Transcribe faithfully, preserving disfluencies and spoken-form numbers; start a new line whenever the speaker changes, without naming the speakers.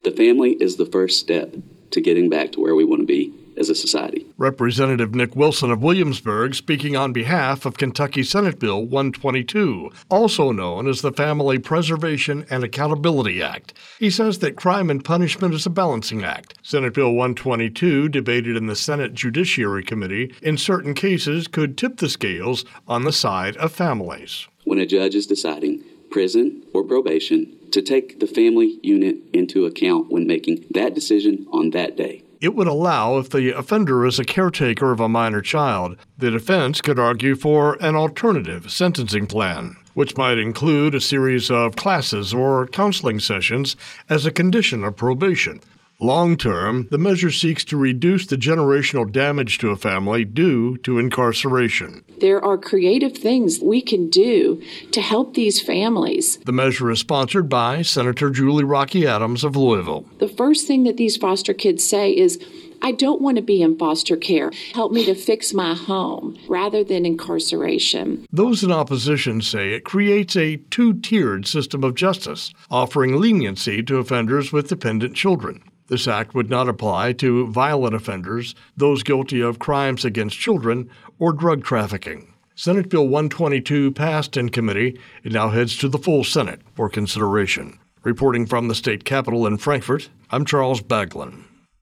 The family is the first step to getting back to where we want to be as a society.
Representative Nick Wilson of Williamsburg speaking on behalf of Kentucky Senate Bill one twenty-two, also known as the Family Preservation and Accountability Act. He says that crime and punishment is a balancing act. Senate Bill one twenty-two, debated in the Senate Judiciary Committee, in certain cases could tip the scales on the side of families.
When a judge is deciding prison or probation, to take the family unit into account when making that decision on that day.
It would allow, if the offender is a caretaker of a minor child, the defense could argue for an alternative sentencing plan, which might include a series of classes or counseling sessions as a condition of probation. Long-term, the measure seeks to reduce the generational damage to a family due to incarceration.
There are creative things we can do to help these families.
The measure is sponsored by Senator Julie Rocky Adams of Louisville.
The first thing that these foster kids say is, I don't want to be in foster care. Help me to fix my home rather than incarceration.
Those in opposition say it creates a two-tiered system of justice, offering leniency to offenders with dependent children. This act would not apply to violent offenders, those guilty of crimes against children, or drug trafficking. Senate Bill one twenty-two passed in committee. It now heads to the full Senate for consideration. Reporting from the state capitol in Frankfort, I'm Charles Baglin.